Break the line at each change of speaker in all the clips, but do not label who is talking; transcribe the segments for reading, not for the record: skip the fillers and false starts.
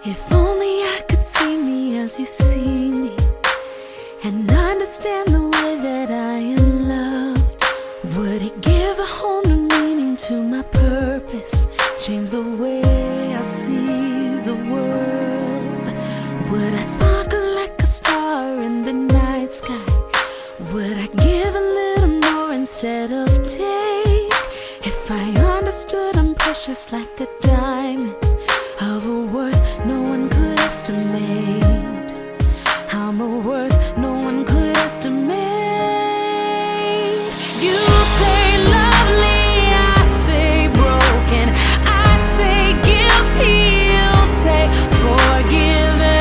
If only I could see me as you see me, and understand the way that I am loved. Would it give a whole new meaning to my purpose? Change the way I see the world? Would I sparkle like a star in the night sky? Would I give a little more instead of take? If I understood I'm precious like a diamond, of a worth no one could estimate. I'm a worth no one could estimate. You say lovely, I say broken, I say guilty, you say forgiven.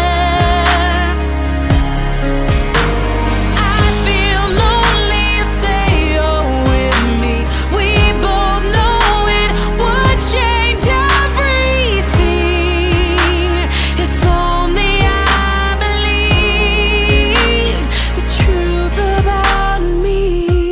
I feel lonely, you say you're with me. We both know it would change everything if only I believed the truth about me.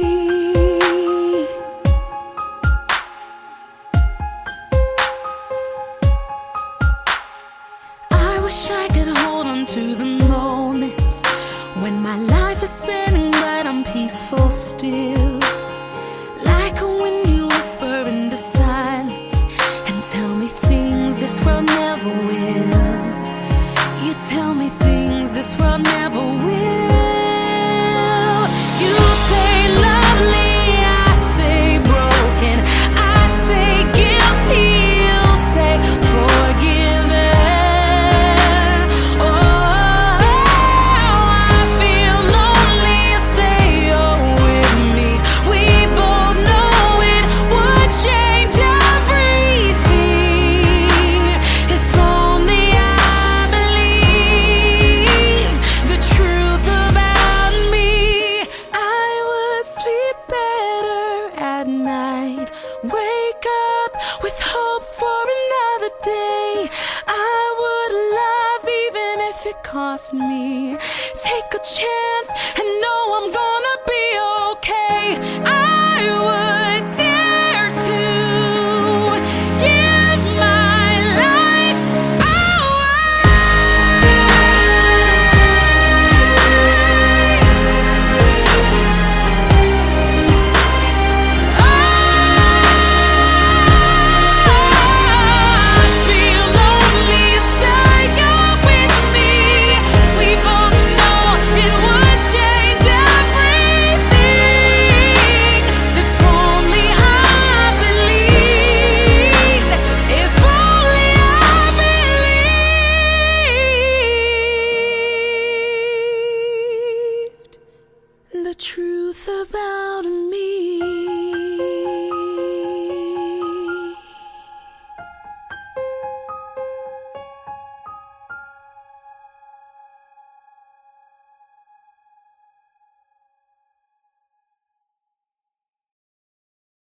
I wish I could hold on to the moments when my life is spinning but I'm peaceful still. Like when you whisper into silence and tell me things this world never will. You tell me things this world never will. You say lovely, I say broken, I say guilty, you say forgiven. Oh, I feel lonely, you say you're with me. We both know it would change everything if only I believed the truth about me. I would sleep better at night, wake up with hope for another day. I would love even if it cost me. Take a chance and know I'm gonna be okay. I would dare to give my life I feel lonely, say you're with me. We both know it would change everything if only I believed. If only I believed the truth about me.